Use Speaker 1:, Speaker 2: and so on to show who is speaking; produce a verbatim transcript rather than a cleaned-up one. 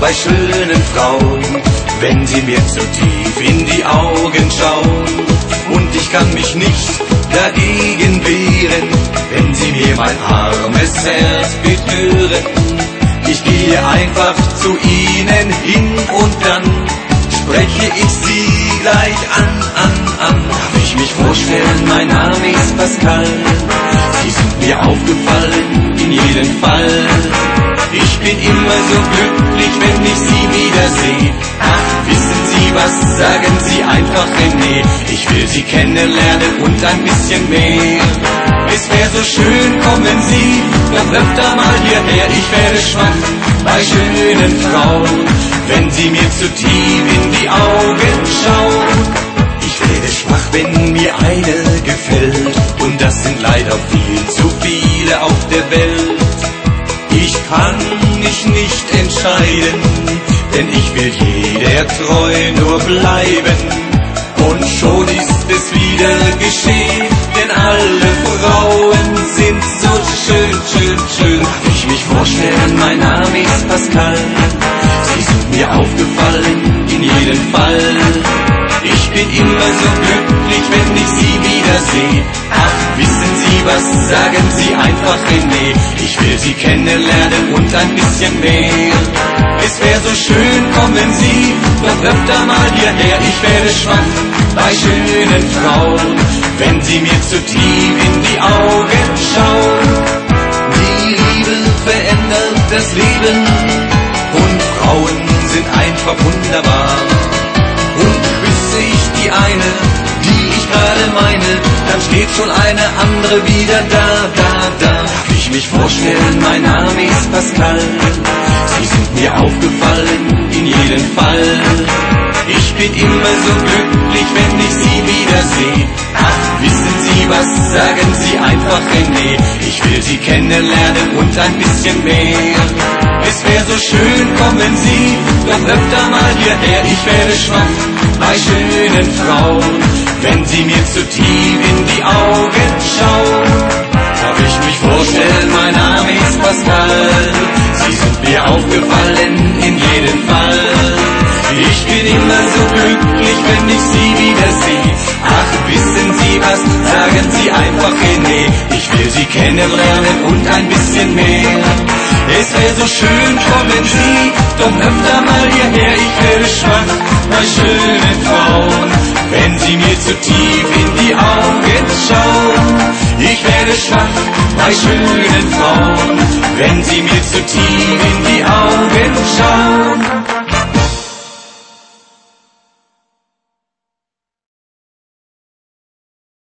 Speaker 1: bei schönen Frauen, wenn sie mir zu tief in die Augen schauen. Und ich kann mich nicht dagegen wehren, wenn sie mir mein armes Herz berühren. Ich gehe einfach zu ihnen hin und dann spreche ich sie gleich an, an, an. Darf ich mich vorstellen, mein Name ist Pascal. Sie sind mir aufgefallen, in jedem Fall. Ich bin immer so glücklich, wenn ich sie wiedersehe. Ach, wissen Sie was, sagen Sie einfach René. Ich will Sie kennenlernen und ein bisschen mehr. Es wäre so schön, kommen Sie doch öfter mal hierher. Ich werde schwach bei schönen Frauen, wenn Sie mir zu tief in die Augen schauen. Ich werde schwach, wenn mir eine gefällt, und das sind leider viel zu viele auf der Welt. Ich kann mich nicht entscheiden, denn ich will jeder treu nur bleiben. Und schon ist es wieder geschehen, denn alle Frauen sind so schön, schön, schön. Darf ich mich vorstellen, mein Name ist Pascal. Sie sind mir aufgefallen, in jedem Fall. Ich bin immer so glücklich, wenn ich Sie wiedersehe. Ach, wissen Sie was, sagen Sie einfach René. Ich will Sie kennenlernen und ein bisschen mehr. Es wäre so schön, kommen Sie doch öfter mal hierher. Ich werde schwach bei schönen Frauen, wenn Sie mir zu tief in die Augen schauen. Die Liebe verändert das Leben und Frauen sind einfach wunderbar. Und küsse ich die eine, die ich gerade meine, dann steht schon eine andere wieder da, da, da. Darf ich mich vorstellen, mein Name ist Pascal. Sie sind mir aufgefallen, in jedem Fall. Ich bin immer so glücklich, wenn ich Sie wiedersehe. Ach, wissen Sie was, sagen Sie einfach René. Ich will Sie kennenlernen und ein bisschen mehr. Es wäre so schön, kommen Sie doch öfter mal hierher. Ich werde schwach bei schönen Frauen, wenn Sie mir zu tief in die Augen schauen. Darf ich mich vorstellen, mein Name ist Pascal. Sie sind mir aufgefallen, in jedem Fall. Ich bin immer so glücklich, wenn ich Sie wiedersehe. Ach, wissen Sie was, sagen Sie einfach René. Ich will Sie kennenlernen und ein bisschen mehr. Es wäre so schön, kommen Sie doch öfter mal hierher. Ich werde schwach bei schönen Frauen, wenn Sie mir zu tief in die Augen schauen. Ich werde schwach bei schönen Frauen, wenn Sie mir zu tief in die Augen